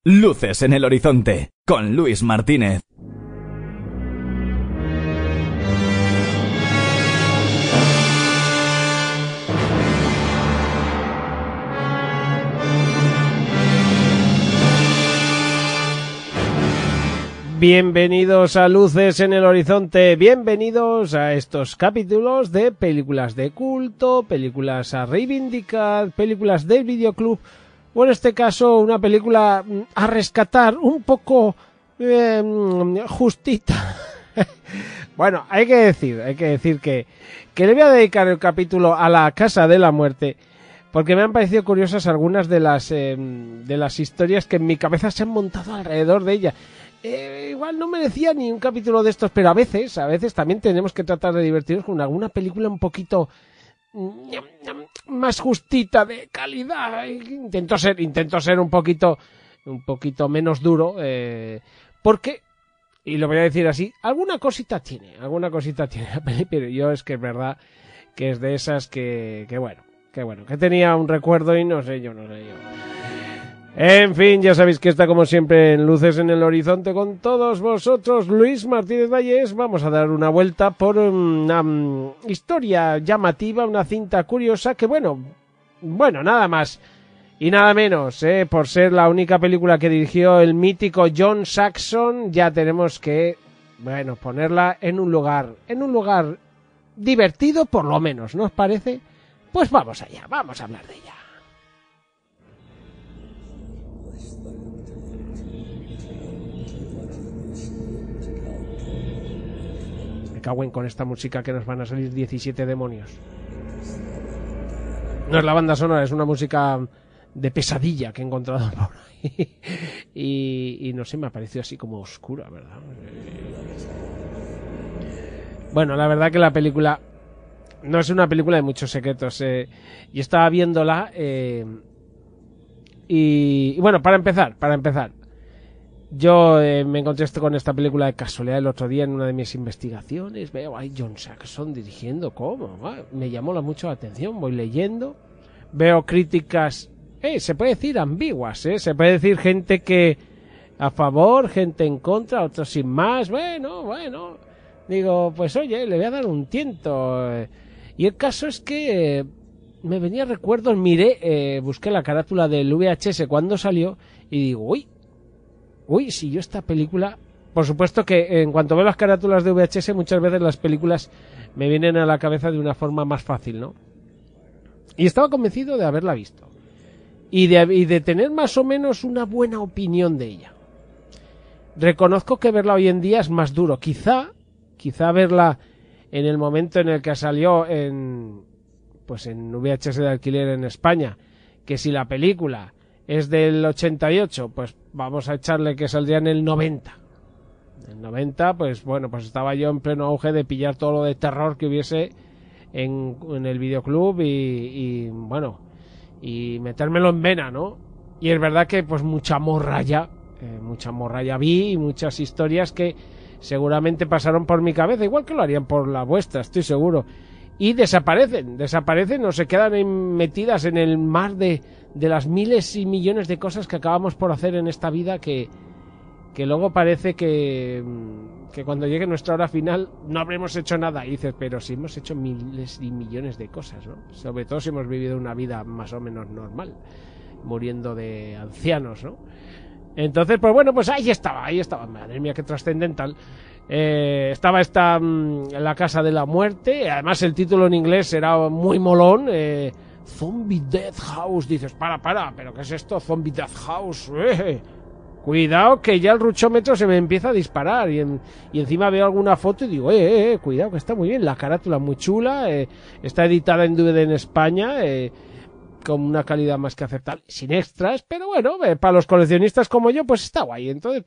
Luces en el horizonte, con Luis Martínez. Bienvenidos a Luces en el Horizonte, bienvenidos a estos capítulos de películas de culto, películas a reivindicar, películas del videoclub, o en este caso una película a rescatar un poco justita. Bueno, hay que decir que le voy a dedicar el capítulo a la Casa de la Muerte, porque me han parecido curiosas algunas de las historias que en mi cabeza se han montado alrededor de ella. Igual no merecía ni un capítulo de estos, pero a veces también tenemos que tratar de divertirnos con alguna película un poquito más justita, de calidad. Intento ser un poquito menos duro, porque, y lo voy a decir así, alguna cosita tiene la peli, pero yo es que es verdad que es de esas que tenía un recuerdo y no sé yo. En fin, ya sabéis que está como siempre en Luces en el Horizonte con todos vosotros, Luis Martínez Valles. Vamos a dar una vuelta por una historia llamativa, una cinta curiosa que bueno, nada más y nada menos, por ser la única película que dirigió el mítico John Saxon, ya tenemos que, ponerla en un lugar divertido por lo menos, ¿no os parece? Pues vamos allá, vamos a hablar de ella. Me cago en con esta música que nos van a salir 17 demonios. No es la banda sonora, es una música de pesadilla que he encontrado por ahí. Y no sé, me ha parecido así como oscura, ¿verdad? Bueno, la verdad que la película no es una película de muchos secretos. Y estaba viéndola y bueno, para empezar, yo me encontré con esta película de casualidad el otro día en una de mis investigaciones. Veo ahí John Saxon dirigiendo, ¿cómo? Me llamó mucho la atención, voy leyendo, veo críticas, se puede decir ambiguas, se puede decir gente que a favor, gente en contra, otros sin más. Bueno, digo, pues oye, le voy a dar un tiento. Y el caso es que me venía recuerdos, miré, busqué la carátula del VHS cuando salió y digo, uy, si yo esta película... Por supuesto que en cuanto veo las carátulas de VHS, muchas veces las películas me vienen a la cabeza de una forma más fácil, ¿no? Y estaba convencido de haberla visto. Y de tener más o menos una buena opinión de ella. Reconozco que verla hoy en día es más duro. Quizá verla en el momento en el que salió en VHS de alquiler en España, que si la película es del 88, pues vamos a echarle que saldría en el 90. En el 90, pues estaba yo en pleno auge de pillar todo lo de terror que hubiese en el videoclub y metérmelo en vena, ¿no? Y es verdad que pues mucha morralla vi y muchas historias que seguramente pasaron por mi cabeza, igual que lo harían por la vuestra, estoy seguro. Y desaparecen o se quedan metidas en el mar de las miles y millones de cosas que acabamos por hacer en esta vida que luego parece que cuando llegue nuestra hora final no habremos hecho nada. Y dices, pero si hemos hecho miles y millones de cosas, ¿no? Sobre todo si hemos vivido una vida más o menos normal, muriendo de ancianos, ¿no? Entonces, pues ahí estaba, madre mía, qué trascendental. Estaba La Casa de la Muerte. Además el título en inglés era muy molón, Zombie Death House. Dices, para, ¿pero qué es esto? Zombie Death House. Cuidado que ya el ruchómetro se me empieza a disparar y encima veo alguna foto y digo, cuidado que está muy bien, la carátula muy chula, está editada en DVD en España, con una calidad más que aceptable, sin extras, pero bueno, para los coleccionistas como yo, pues está guay. Entonces,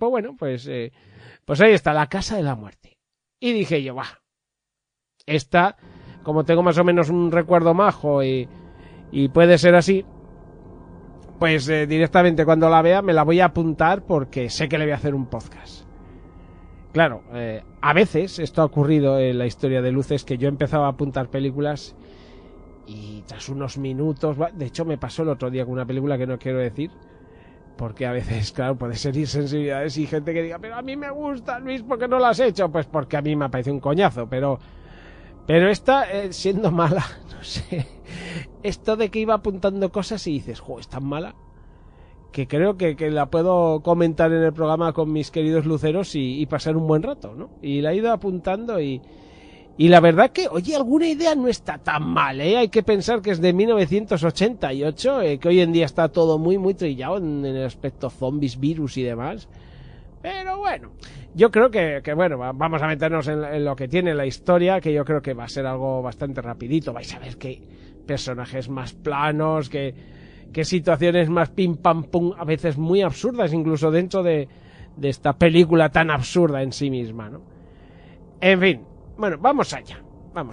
pues ahí está, La Casa de la Muerte. Y dije yo, esta, como tengo más o menos un recuerdo majo y puede ser así, pues directamente cuando la vea me la voy a apuntar porque sé que le voy a hacer un podcast. Claro, a veces esto ha ocurrido en la historia de Luces, que yo empezaba a apuntar películas y tras unos minutos, de hecho me pasó el otro día con una película que no quiero decir, porque a veces, claro, puede ser insensibilidades y gente que diga, pero a mí me gusta, Luis, ¿por qué no lo has hecho? Pues porque a mí me parece un coñazo, pero esta, siendo mala, no sé, esto de que iba apuntando cosas y dices, es tan mala, que creo que la puedo comentar en el programa con mis queridos luceros y pasar un buen rato, ¿no? Y la he ido apuntando y la verdad que, oye, alguna idea no está tan mal, ¿eh? Hay que pensar que es de 1988, que hoy en día está todo muy, muy trillado en el aspecto zombies, virus y demás. Pero bueno, yo creo que bueno, vamos a meternos en lo que tiene la historia, que yo creo que va a ser algo bastante rapidito. Vais a ver que personajes más planos, que situaciones más pim pam pum, a veces muy absurdas, incluso dentro de esta película tan absurda en sí misma, ¿no? En fin, bueno, vamos allá.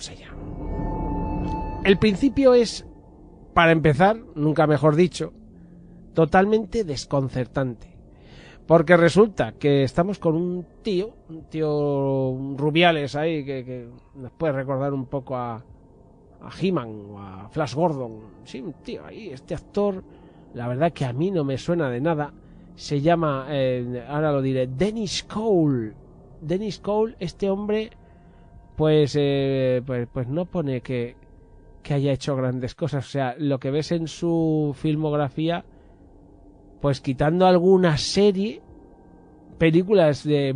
El principio es, para empezar, nunca mejor dicho, totalmente desconcertante. Porque resulta que estamos con un tío Rubiales ahí, que nos puede recordar un poco a He-Man o a Flash Gordon. Sí, un tío ahí, este actor, la verdad que a mí no me suena de nada. Se llama, ahora lo diré, Dennis Cole. Dennis Cole, este hombre, pues no pone que haya hecho grandes cosas. O sea, lo que ves en su filmografía, pues quitando alguna serie, películas de...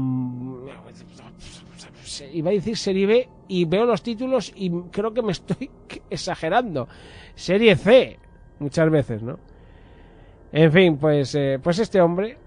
iba a decir serie B, y veo los títulos y creo que me estoy exagerando. Serie C, muchas veces, ¿no? En fin, pues este hombre,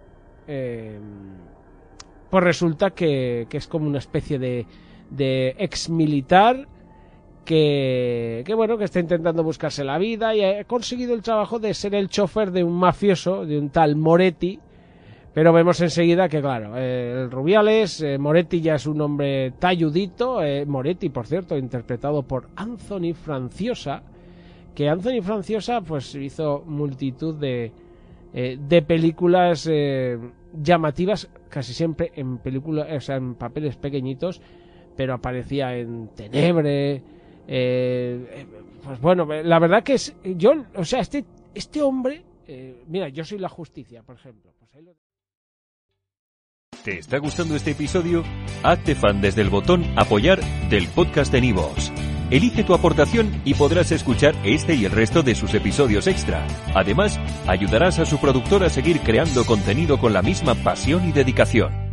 pues resulta que es como una especie de ex militar que bueno, que está intentando buscarse la vida y ha conseguido el trabajo de ser el chofer de un mafioso, de un tal Moretti. Pero vemos enseguida que, claro, el Rubiales, Moretti ya es un hombre talludito. Moretti, por cierto, interpretado por Anthony Franciosa, que Anthony Franciosa pues hizo multitud de películas llamativas, casi siempre en películas, o sea, en papeles pequeñitos, pero aparecía en Tenebre. Pues bueno, la verdad que es, yo, o sea, este hombre, mira, Yo soy la justicia, por ejemplo. Pues ahí lo... ¿Te está gustando este episodio? Hazte fan desde el botón Apoyar del podcast de Nivos. Elige tu aportación y podrás escuchar este y el resto de sus episodios extra. Además, ayudarás a su productor a seguir creando contenido con la misma pasión y dedicación.